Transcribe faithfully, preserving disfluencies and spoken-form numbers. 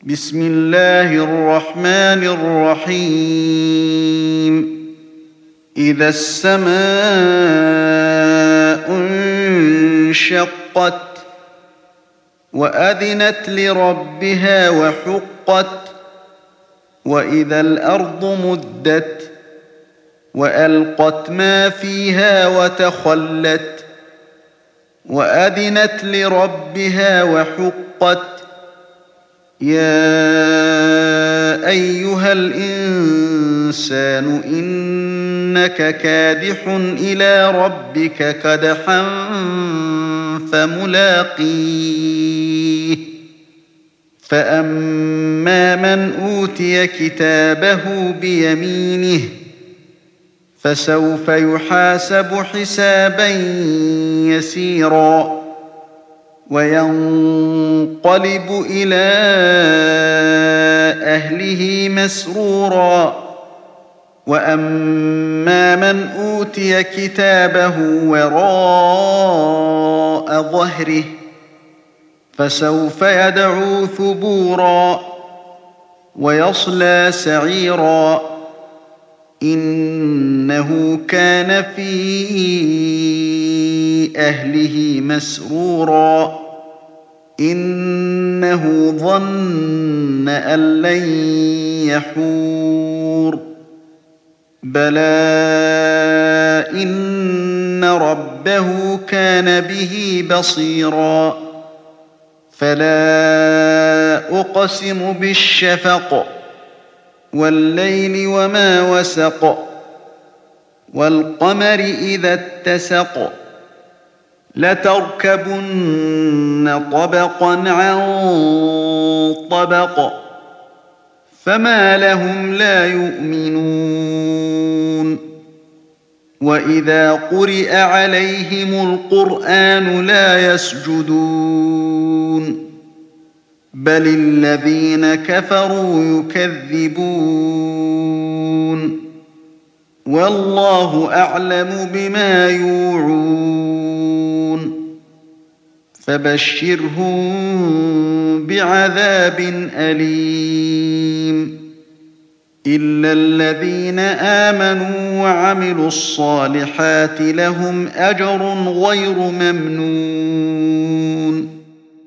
بسم الله الرحمن الرحيم إذا السماء انشقت وأذنت لربها وحقت وإذا الأرض مدت وألقت ما فيها وتخلت وأذنت لربها وحقت يا أيها الإنسان إنك كادح إلى ربك كدحا فملاقيه فأما من أوتي كتابه بيمينه فسوف يحاسب حسابا يسيرا وينقلب إلى أهله مسرورا وأما من أوتي كتابه وراء ظهره فسوف يدعو ثبورا ويصلى سعيرا إنه كان في أهله مسرورا إنه ظن أن لن يحور بلى إن ربه كان به بصيرا فلا أقسم بالشفق والليل وما وسق والقمر إذا اتسق لتركبن طبقا عن طبق فما لهم لا يؤمنون وإذا قرئ عليهم القرآن لا يسجدون بل الذين كفروا يكذبون والله أعلم بما يوعون فبشرهم بعذاب أليم إلا الذين آمنوا وعملوا الصالحات لهم أجر غير ممنون